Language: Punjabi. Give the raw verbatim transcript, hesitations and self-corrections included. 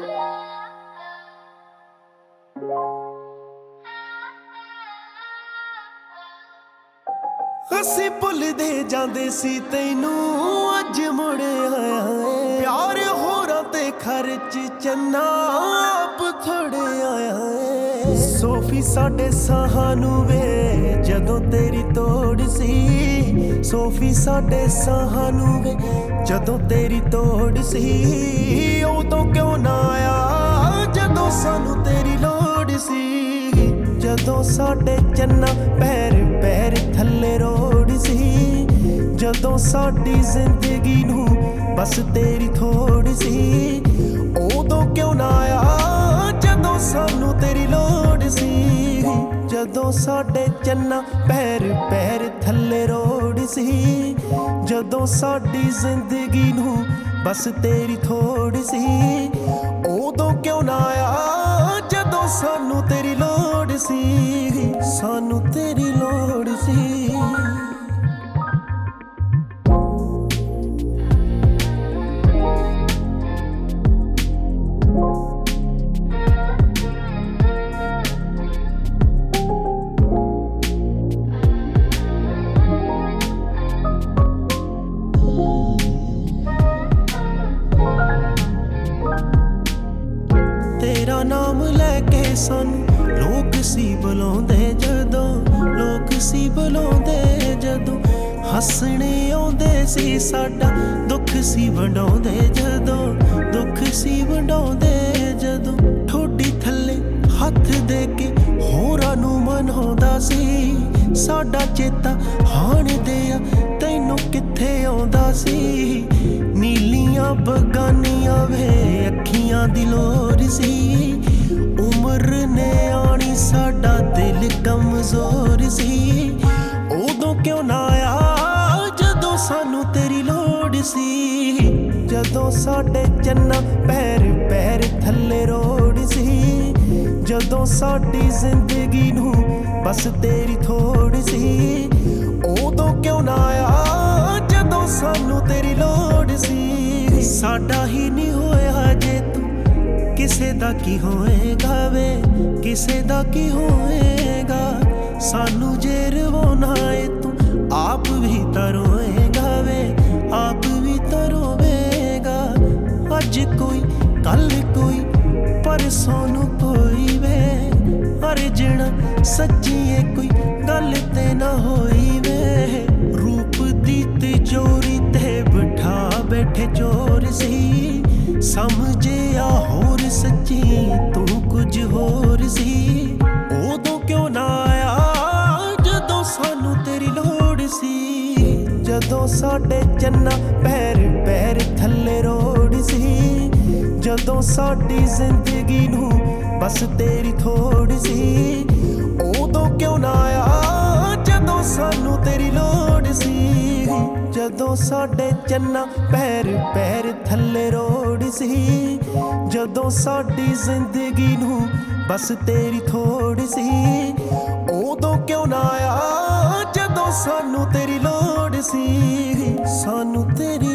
ਅਸੀਂ ਭੁੱਲਦੇ ਜਾਂਦੇ ਸੀ ਤੈਨੂੰ ਅੱਜ ਮੁੜ ਆਇਆ ਏ। ਪਿਆਰ ਹੋਰਾਂ ਤੇ ਖਰਚ ਚੰਨਾ ਆਪ ਥੋੜੇ ਆਇਆ ਏ। ਸੋਫੀ ਸਾਡੇ ਸਾਹਾਂ ਨੂੰ ਵੇ ਜਦੋਂ ਤੇਰੀ ਤੋੜ ਸੀ। ਸੋਫੀ ਸਾਡੇ ਸਾਹਾਂ ਨੂੰ ਵੇ ਜਦੋਂ ਤੇਰੀ ਤੋੜ ਸੀ। ਉਦੋਂ ਕਿਉਂ ਨਾ ਆਇਆ ਜਦੋਂ ਸਾਨੂੰ ਤੇਰੀ ਲੋੜ ਸੀ। ਜਦੋਂ ਸਾਡੇ ਚੰਨਾ ਪੈਰ ਪੈਰ ਥੱਲੇ ਰੋੜ ਸੀ। ਜਦੋਂ ਸਾਡੀ ਜ਼ਿੰਦਗੀ ਨੂੰ ਬਸ ਤੇਰੀ ਥੋੜ ਸੀ। ਉਦੋਂ ਕਿਉਂ ਨਾ ਆਇਆ ਜਦੋਂ ਸਾਨੂੰ ਤੇਰੀ ਲੋੜ ਸੀ। ਜਦੋਂ ਸਾਡੇ ਚੰਨਾ ਪੈਰ ਪੈਰ ਥੱਲੇ ਰੋੜ ਸੀ। ਜਦੋਂ ਸਾਡੀ ਜ਼ਿੰਦਗੀ ਨੂੰ ਬਸ ਤੇਰੀ ਥੋੜ ਸੀ। ਉਦੋਂ ਕਿਉਂ ਨਾ ਆਇਆ ਜਦੋਂ ਸਾਨੂੰ ਤੇਰੀ ਲੋੜ ਸੀ। ਸਾਨੂੰ ਤੇਰੀ ਲੋੜ ਸੀ। ਤੇਰਾ ਨਾਮ ਲੈ ਕੇ ਸਾਨੂੰ ਲੋਕ ਸੀ ਬੁਲਾਉਂਦੇ ਜਦੋਂ। ਲੋਕ ਸੀ ਬੁਲਾਉਂਦੇ ਜਦੋਂ। ਹੱਸਣੇ ਆਉਂਦੇ ਸੀ ਸਾਡਾ ਦੁੱਖ ਸੀ ਵੰਡਾਉਂਦੇ ਜਦੋਂ। ਦੁੱਖ ਸੀ ਵੰਡਾਉਂਦੇ ਜਦੋਂ। ਠੋਡੀ ਥੱਲੇ ਹੱਥ ਦੇ ਕੇ ਹੋਰਾਂ ਨੂੰ ਮਨਾਉਂਦਾ ਸੀ। ਸਾਡਾ ਚੇਤਾ ਹਾਣ ਦਿਆ ਤੈਨੂੰ ਕਿੱਥੇ ਆਉਂਦਾ ਸੀ। ਨੀਲੀਆਂ ਬਗਾਨੀਆਂ ਵੇ ਅੱਖੀਆਂ ਦੀ ਲੋਰ ਸੀ। ਉਮਰ ਨੇ ਆਣੀ ਸਾਡਾ ਦਿਲ ਕਮਜ਼ੋਰ ਸੀ। ਉਦੋਂ ਕਿਉਂ ਨਾ ਆਇਆ ਜਦੋਂ ਸਾਨੂੰ ਤੇਰੀ ਲੋੜ ਸੀ। ਜਦੋਂ ਸਾਡੇ ਚੰਨਾ ਪੈਰ ਪੈਰ ਥੱਲੇ ਰੋੜ ਸੀ। ਜਦੋਂ ਸਾਡੀ ਜ਼ਿੰਦਗੀ ਨੂੰ ਬਸ ਤੇਰੀ ਥੋੜ ਸੀ। ਉਦੋਂ ਕਿਉਂ ਨਾ ਆਇਆ ਜਦੋਂ ਸਾਨੂੰ ਤੇਰੀ ਲੋੜ ਸੀ। ਸਾਡਾ ਹੀ ਨਹੀਂ ਹੋਇਆ ਜੇ ਤੂੰ ਕਿਸੇ ਦਾ ਕੀ ਹੋਏਗਾ ਵੇ। ਕਿਸੇ ਦਾ ਕੀ ਹੋਏਗਾ। ਸਾਨੂੰ ਜੇ ਰਵਾਉਣਾ ਏ ਤੂੰ ਆਪ ਵੀ ਤਾਂ ਰੋਏਗਾ ਵੇ। ਆਪ ਵੀ ਤਾਂ ਰੋਵੇਗਾ। ਅੱਜ ਕੋਈ ਕੱਲ ਕੋਈ ਪਰਸੋਂ ਨੂੰ ਕੋਈ ਵੇ। ਅਰਜਣਾ ਸੱਚੀ ਏ ਕੋਈ ਗੱਲ ਤੇ ਨਾ ਹੋਈ ਵੇ। ਰੂਪ ਦੀ ਤਿਜੋਰੀ ਤੇ ਬਿਠਾ ਬੈਠੇ ਚੋਰ ਸੀ। ਸਮਝਿਆ ਹੋਰ ਸੱਚੀ ਤੂੰ ਕੁਝ ਹੋਰ ਸੀ। ਉਦੋਂ ਕਿਉਂ ਨਾ ਆਇਆ ਜਦੋਂ ਸਾਨੂੰ ਤੇਰੀ ਲੋੜ ਸੀ। ਜਦੋਂ ਸਾਡੇ ਚੰਨਾ ਪੈਰ ਪੈਰ ਥੱਲੇ ਰੋੜ ਸੀ। ਜਦੋਂ ਸਾਡੀ ਜ਼ਿੰਦਗੀ ਨੂੰ ਬਸ ਤੇਰੀ ਥੋੜ ਸੀ। ਉਦੋਂ ਕਿਉਂ ਨਾ ਆਇਆ ਜਦੋਂ ਸਾਨੂੰ ਤੇਰੀ ਲੋੜ ਸੀ। ਜਦੋਂ ਸਾਡੇ ਚੰਨਾ ਪੈਰ ਪੈਰ ਥੱਲੇ ਰੋੜ ਸੀ। ਜਦੋਂ ਸਾਡੀ ਜ਼ਿੰਦਗੀ ਨੂੰ ਬਸ ਤੇਰੀ ਥੋੜ ਸੀ। ਉਦੋਂ ਕਿਉਂ ਨਾ ਆਇਆ ਜਦੋਂ ਸਾਨੂੰ ਤੇਰੀ ਲੋੜ ਸੀ। ਸਾਨੂੰ ਤੇਰੀ